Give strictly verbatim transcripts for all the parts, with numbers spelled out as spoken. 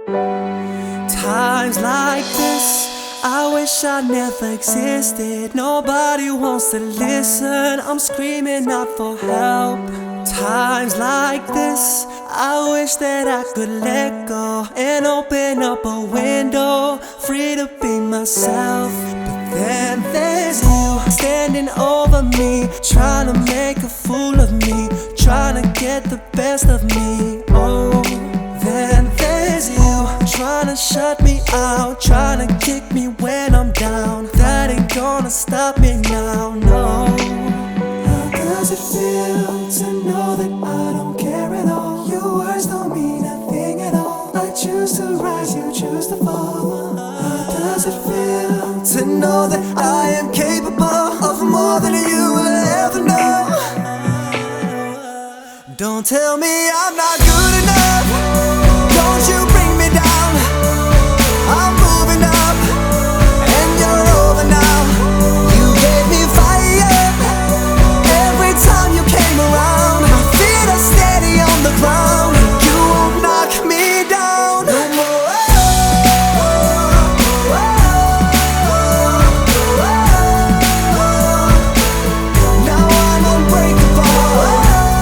Times like this, I wish I never existed. Nobody wants to listen, I'm screaming out for help. Times like this, I wish that I could let go and open up a window, free to be myself. But then there's you standing over me, trying to make a fool of me, trying to get the best of me. Oh, then there's you trying to shut me out, trying to kick me when I'm down. That ain't gonna stop me now, no. How does it feel to know that I don't care at all? Your words don't mean a thing at all. I choose to rise, you choose to fall. How does it feel to know that I am capable of more than you will ever know? Don't tell me I'm not good enough. Don't you bring me down. I'm moving up and you're over now. You gave me fire every time you came around. My feet are steady on the ground. You won't knock me down no more. Now I'm unbreakable.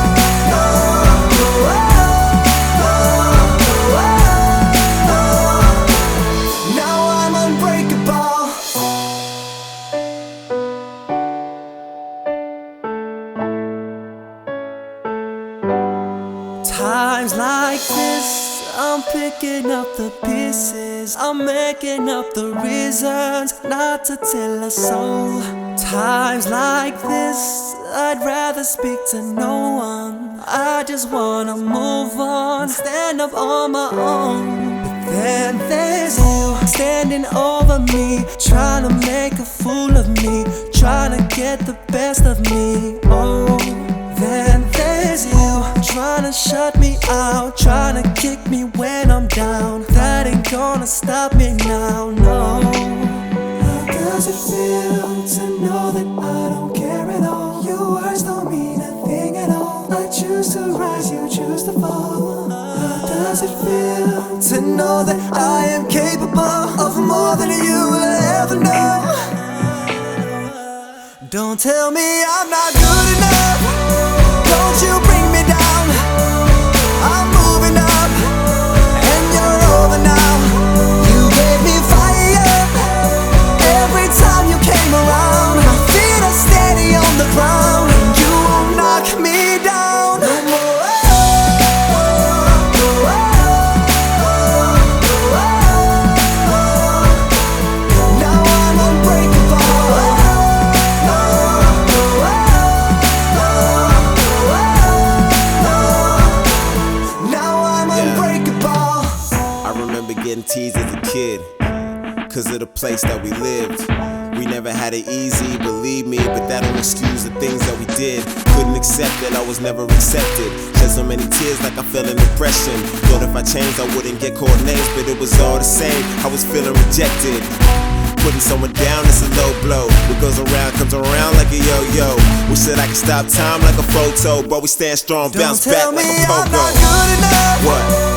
Times like this, I'm picking up the pieces, I'm making up the reasons not to tell a soul. Times like this, I'd rather speak to no one. I just wanna move on, stand up on my own. But then there's you standing over me, trying to make a fool of me, trying to get the best of me. Oh, then there's you trying to shut me out, trying to kick me when I'm down. That ain't gonna stop me now, no. How does it feel to know that I don't care at all? Your words don't mean a thing at all. I choose to rise, you choose to fall. How does it feel to know that I am capable of more than you will ever know? Don't tell me I'm not good enough. Don't you bring me down. I'm moving up and you're over now. You gave me fire every time you came around. My feet are steady on the ground. You won't knock me down no more. Now I'm unbreakable. Getting teased as a kid, cause of the place that we lived. We never had it easy, believe me, but that don't excuse the things that we did. Couldn't accept that I was never accepted. Shed so many tears like I felt an depression. Thought if I changed I wouldn't get called names, but it was all the same, I was feeling rejected. Putting someone down is a low blow. What goes around comes around like a yo-yo. Wish that I could stop time like a photo, but we stand strong, bounce back like a pogo. Don't tell me I'm not good enough. What?